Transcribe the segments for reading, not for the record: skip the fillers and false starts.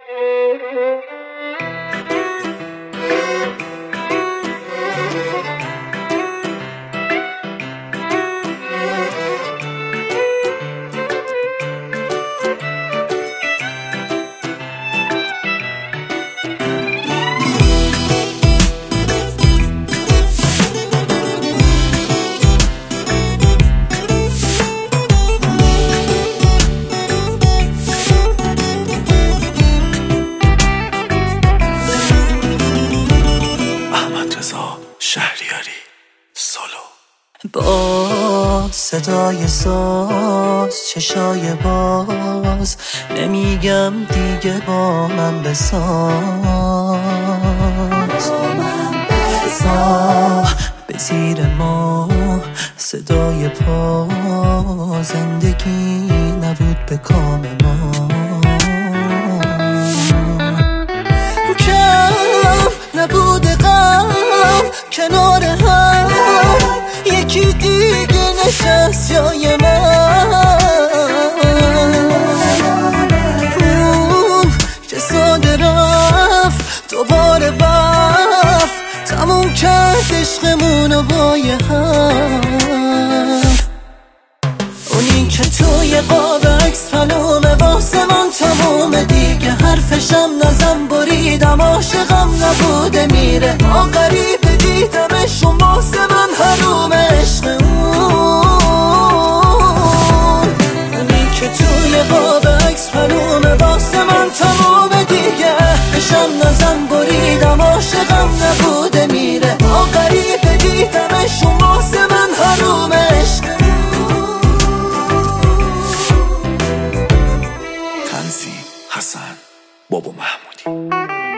شهریاری سولو. با صدای ساز چشای باز نمیگم دیگه با من بساز، به زیر ما صدای پا زندگی نبود به کام ما، کم نبود غم کنار هم یکی دیگه نشست جای من، اون که ساده رفت دوباره بفت تموم کرد عشقمونو بای هم، اونی که توی قاب عکس معلومه واسه من تمومه دیگه، حرفشم نزن بریدم عاشقم نبوده میره، ما غریبه دیدمشون واسه من حروم عشق اونی که توی قاب عکس معلومه واسه من تمومه دیگه، حرفشم نزن بریدم عاشقم نبوده میره، ما غریبه دیدمشون واسه من حروم عشق. تنظیم حسن بابا محمودی.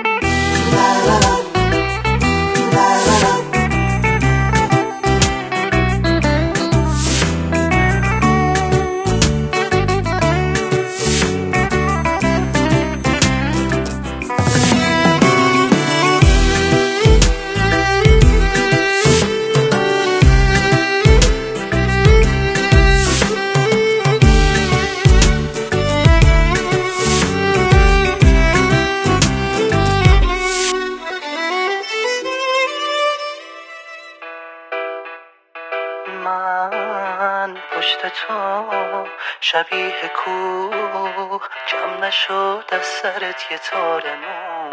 من پشت تو شبیه کوه کم نشد از سرت یه تار مو،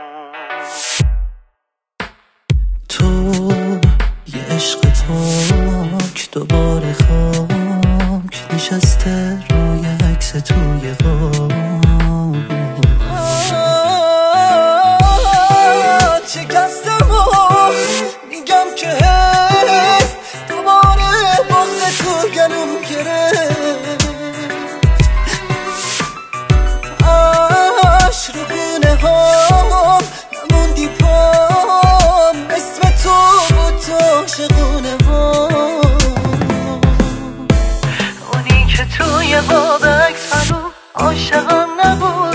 تو یه عشق تاک دوباره خاک نشسته روی عکس توی غار، شکستم و میگم که حیف دوباره باخت تو گلوم گرفت، آش رو خونه ها نموندی پام اسم تو بود تو عاشقونه ها، اونی که توی قاب عکس هنوز عاشقم نبود